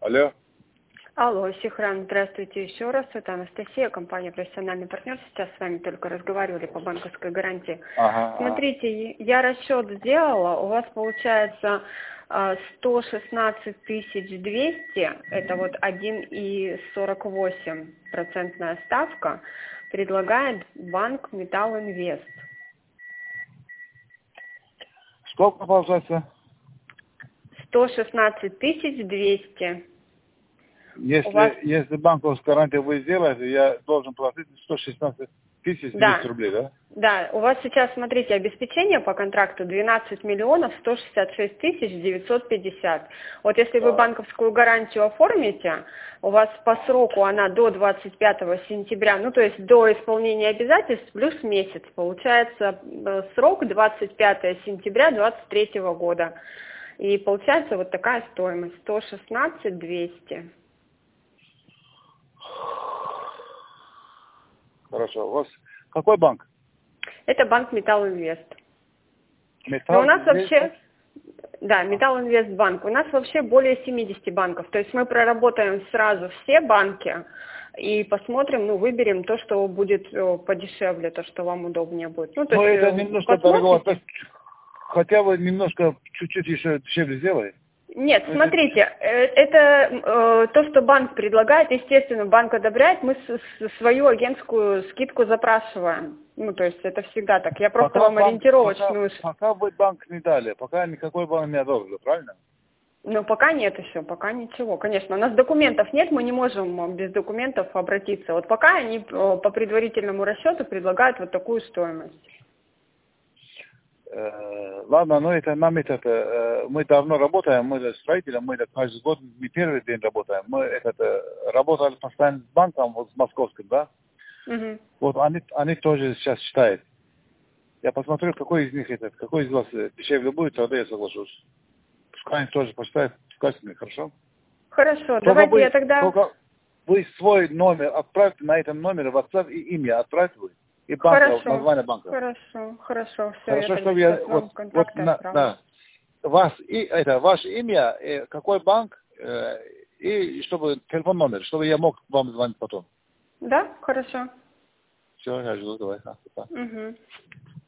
Алло. Алло, Сихран, здравствуйте еще раз. Это Анастасия, компания «Профессиональный партнер». Сейчас с вами только разговаривали по банковской гарантии. Ага, Смотрите, я расчет сделала. У вас получается 116 200, это вот 1,48% ставка, предлагает банк Металл Инвест. Сколько получается? 116 200. Если банковская гарантия вы сделаете, я должен платить 116 200 Да. рублей, да? Да, у вас сейчас, смотрите, обеспечение по контракту 12 миллионов 166 тысяч 950. Вот если вы банковскую гарантию оформите, у вас по сроку она до 25 сентября, ну то есть до исполнения обязательств плюс месяц. Получается срок 25 сентября 2023 года. И получается вот такая стоимость 116 200. Хорошо. У вас какой банк? Это банк Металл Инвест. Металл Но у нас Инвест? вообще, да, Металл Инвест банк, у нас вообще более 70 банков, то есть мы проработаем сразу все банки и посмотрим, ну, выберем то, что будет подешевле, то, что вам удобнее будет. Ну, то Ну, есть это немножко дорого, посмотрите. хотя бы немножко, чуть-чуть еще дешевле сделай. Нет, смотрите, это то, что банк предлагает, естественно, банк одобряет, мы свою агентскую скидку запрашиваем. Ну, то есть это всегда так. Я просто вам ориентировочную... Пока вы банк не дали, пока никакой банк не одобрил, правильно? Ну, пока нет еще, пока ничего. Конечно, у нас документов нет, мы не можем без документов обратиться. Вот пока они по предварительному расчету предлагают вот такую стоимость. Ладно, но это нам мы давно работаем, мы строители, мы каждый год, не первый день работаем. Мы работали постоянно с банком, вот с московским, да? Угу. Вот они тоже сейчас считают. Я посмотрю, какой из них какой из вас дешевле будет, тогда я соглашусь. Пускай они тоже посчитают в качестве, хорошо? Хорошо, давайте я тогда... Только вы свой номер отправьте на этом номере, WhatsApp и имя отправьте вы. И банка, название банка. Хорошо, все, Хорошо, я чтобы тогда я вам контакты отправлю. да. Ваше имя, какой банк, и чтобы телефон номер, чтобы я мог вам звонить потом. Да, хорошо. Все, я жду, давай. Угу.